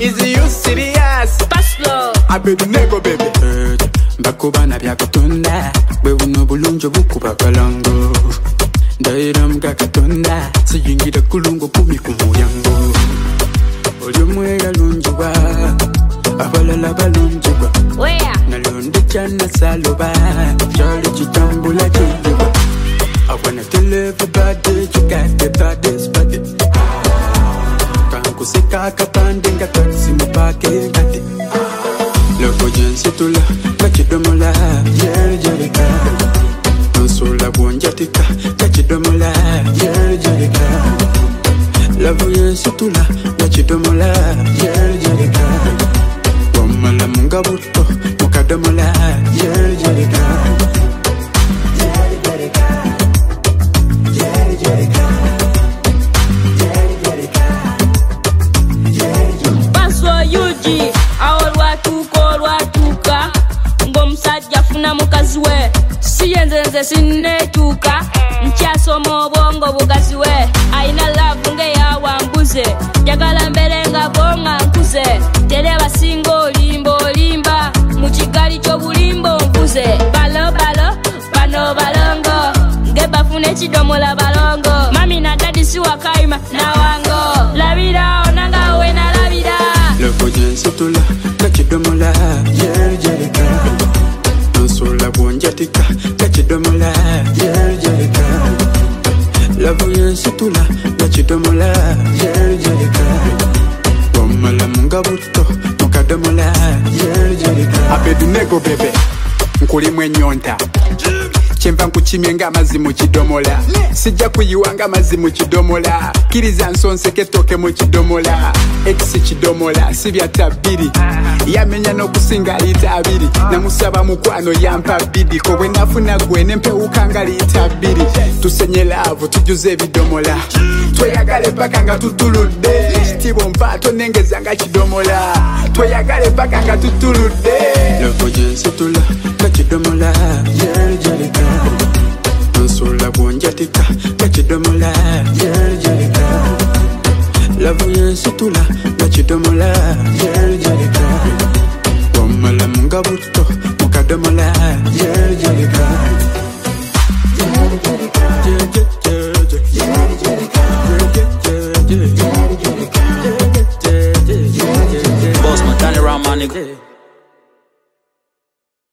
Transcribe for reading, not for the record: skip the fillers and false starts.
Is you serious? Pass slow. I be the nego baby. Bakubana bya kutunda. Bwe buno bulunjo bukuba kalango. Dairam kakatunda. Siyingira kulungo kumi kumulyango. Olyomwe yalunjuba. Abalala balunjuba. Where? Nalonde chana saloba. Charlie chitambula chijuba. I wanna tell everybody you got the baddest body. Kanku seka kapandinga taxi mupake ngati. Loko jensi tula, kachidomola, jerika. Nonsula buonjatika, kachidomola, jerika. Lavo jensi tula, kachidomola, jerika. Wamala munga buto, mukadomola, jerika. Mukazi we siyenze sinetuka nkyasoma obwongo bukazi we aina love nge yawambuze jagala mbere nga bonga nkuze tereba singo olimba mu kigali ky'obulimbo mbuze balo bano balongo nge bafuna ekidomola balongo mami na dadi siwakaima na wango labira onanga we na labira loko jensi tula kachidomola jerika. Nonsula buonjatika, kachidomola, jerika. Lavo yensi tula, kachidomola, jerika. Wamala munga buto, mukadomola, jerika. Abedu nego bebe, nkulimwe nyonta. Chempa nkuchimye nga amazi mu kidomola. Sijja kuyiwanga amazi mu kidomola. Kiriza nsonseke toke mu kidomola. Eksi kidomola sibya tabiri. Yamenya n'okusinga lita 2. Namusaba mukwano yampa bidi. Ko bwe nafuna gwe nempewuka nga lita 2. Tusenye lavo tujuze ebidomola. Tweyagale paka nga tutuludde. Kitibo mpato nengeza nga kidomola. Tweyagale paka nga tutuludde. Loko jensi tula, kachidomola, jerika. Nonsula buonjatika, kachidomola, jerika. Lavo yensi tula, kachidomola, jerika. Wamala munga buto, mukadomola, jerika.